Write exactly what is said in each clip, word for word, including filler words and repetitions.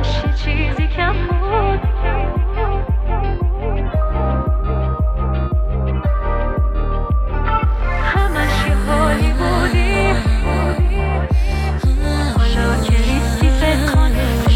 همش یه چیزی کم بود. همش یه حالی بودی، حالا که نیستی فکر کن به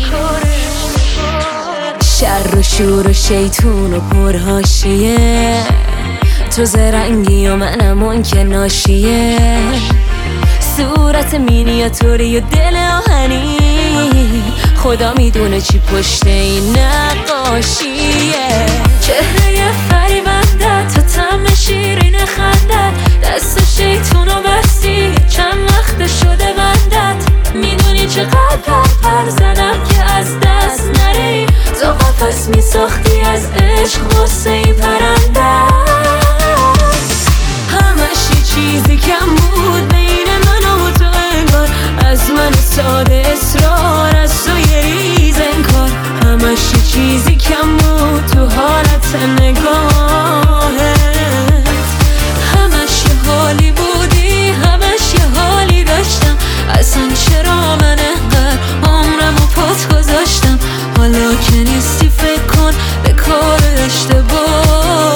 کارش. شر و شور و شیطون و پرهاشیه، تو زرنگی و منم اون که ناشیه. صورت مینیاتوری و دل آهنی، خدا میدونه چی پشت این نقاشیه. چهره فریبنده تا طعم شیرین خندت، دست شیطونو بستی چند وقت شده بندت. میدونی چقدر پر پر زدم که از دست نری، تو قفس میساختی از عشق واسه این پرنده. همش یه چیزی کم بود بین من و تو انگار، از من ساده اصرار از تو یه ریز انکار. همش یه چیزی کم بود تو حالت نگاهت. همش یه حالی بودی، همش یه حالی داشتم. اصلا چرا من انقدر عمرم و پات گذاشتم؟ حالا که نیستی فکر کن به کار اشتباهت.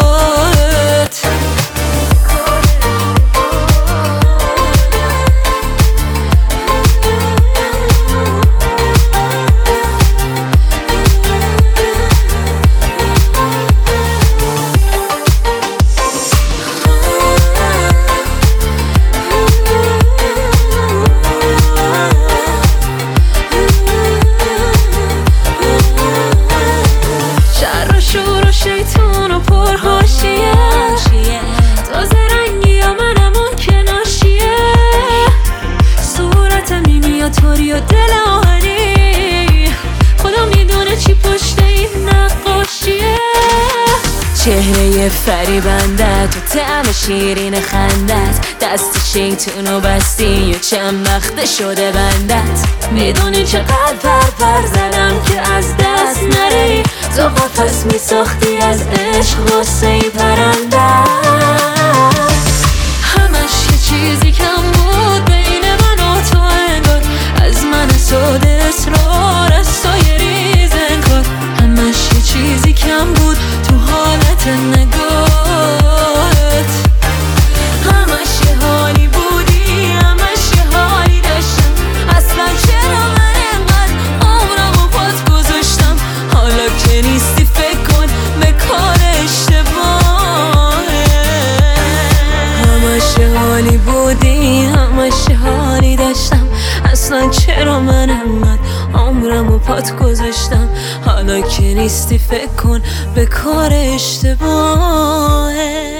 شور و شیطون و پرهاشیه، تو زرنگی یا منم اون که ناشیه. صورت مینیاتوری و دل آهنی، خدا میدونه چی پشت این نقاشیه. چهره فریبنده تو طعم شیرین خندت، دست شیطونو بستی و چند وقت شده بندت. میدونی چقدر پر پر زدم که از دست نری، تو قفس میساختی از عشق واسه این پرنده. همش یه چیزی کم بود بین من و تو انگار، از من ساده اصرار از تو یه ریز انکار. همش یه چیزی کم بود تو حالت نگاهت. همش یه حالی بودی، همش یه حالی داشتم. اصلا چرا من انقدر عمرم و پات گذاشتم؟ حالا که نیستی فکر کن به کار اشتباهت. همش یه حالی بودی، همش یه حالی داشتم. اصلا چرا من انقدر عمرم و پات گذاشتم؟ حالا که نیستی فکر کن به کار اشتباهت.